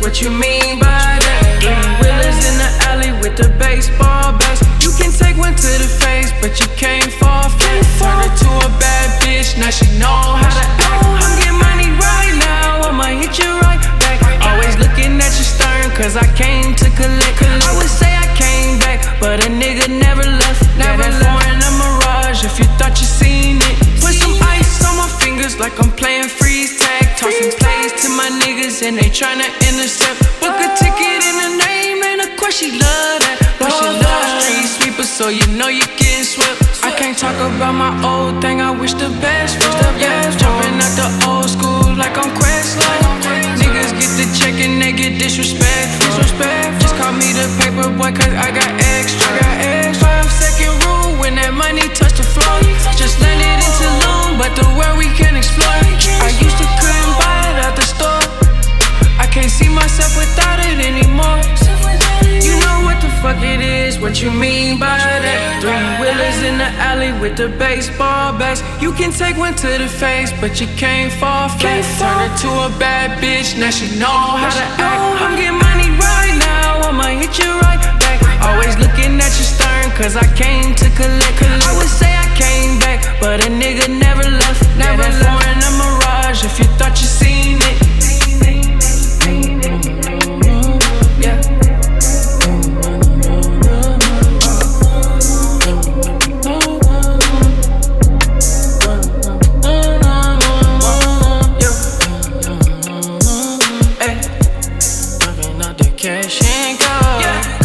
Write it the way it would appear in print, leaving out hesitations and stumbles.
what you mean by that? Three-wheelers in the alley with the baseball bats. You can take one to the face, but you can't fall flat. Turn her to a bad bitch, now she know how to act. I'm getting money right now, I'ma hit you right back. Always looking at you stern, cause I came to collect. I would say I came back, but a nigga never left. Never foreign a mirage, if you thought you seen it. Put some ice on my fingers like I'm playing freeze tag. Tossing plays to my niggas and they tryna intercept. Book a ticket in the name and of course she love that. But she love street sweepers, so you know you getting swept. I can't talk about my old thing, I wish the best for. Yeah, jumping out the old school like I'm Questlove. Niggas get the check and they get disrespectful. Just call me the paper boy cause I got extra. 5-second rule when that money touch the floor. Just landed in Tulum, but the world we can explore. I used to couldn't buy it at the store. I can't see myself without it anymore. You know what the fuck it is, what you mean by that? Three-wheelers in the alley with the baseball bats. You can take one to the face, but you can't fall flat. Turn her to a bad bitch, now she know how to act. I'm getting money right now, I'ma hit you right back. Always looking at you stern, cause I came to collect. I would say I came back, but a nigga never left. Never foreign a mirage, if you thought you seen it. Yeah. Hey, talking out the cash and card. Yeah.